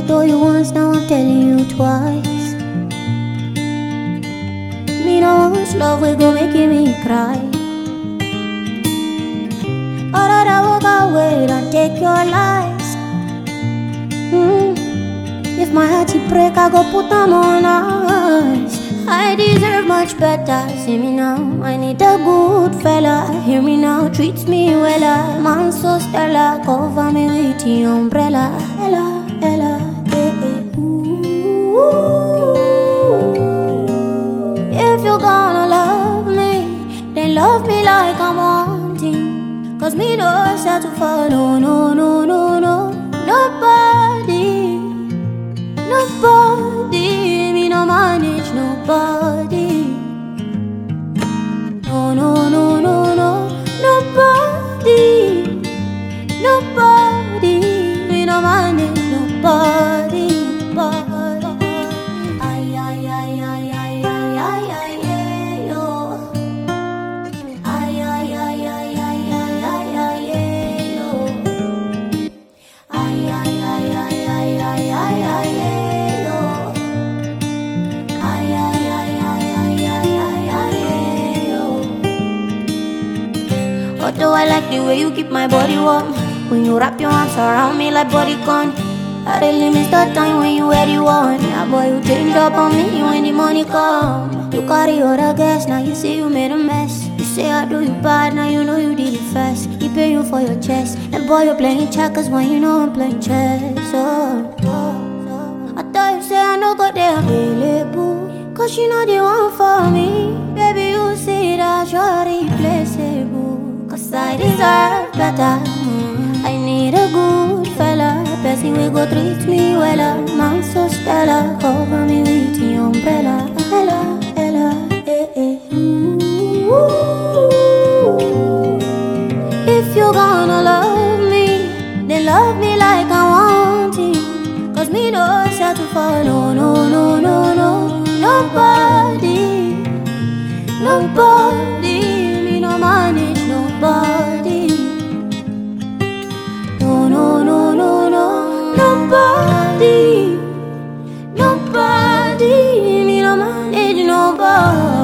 told you once, now I'm telling you twice. Me no want love, we go making me cry. Or that I walk away and take your lies. If my heart to break, I go put them on ice. I deserve much better, see me now. I need a good fella, hear me now, treats me well. Man so stellar, cover me with the umbrella. Ella, Ella, eh, eh. Ooh. If you're gonna love me, then love me like I'm wanting. Cause me no settle for no, no, no, no, no. Nobody, nobody. Me no manage nobody. No, no, no, no, no. Nobody, nobody. Me no manage nobody. Ay, ay, ay, ay, ay, ay, ay, ay, ay, yo. Ay, ay, ay, ay, ay, ay, ay, ay, ay, yo. Ay, ay, ay, ay, ay, ay, ay, ay, yo. Ay, ay, ay, ay, ay, ay, ay, ay, yo. Although I like the way you keep my body warm, when you wrap your arms around me like bodycon. I really miss the time when you were the one. Yeah, boy, you change up on me when the money come. You carry other gas, now you say you made a mess. You say I do you bad, now you know you did it fast. He pay you for your chest, and boy, you're playing checkers when you know I'm playing chess. I thought you say I no go there available, cause you know the one for me. Baby, you see that you're replaceable, cause I deserve better. I need a good fella, person we go treat me well. Man so stellar, cover me with the umbrella. Ella, Ella, eh, eh. Ooh. If you're gonna love me, then love me like I want it. Cause me no settle for no, no, no, no, no. Nobody, nobody. Me no manage nobody. No, no, no, no, no. Nobody, nobody. Me no manage nobody.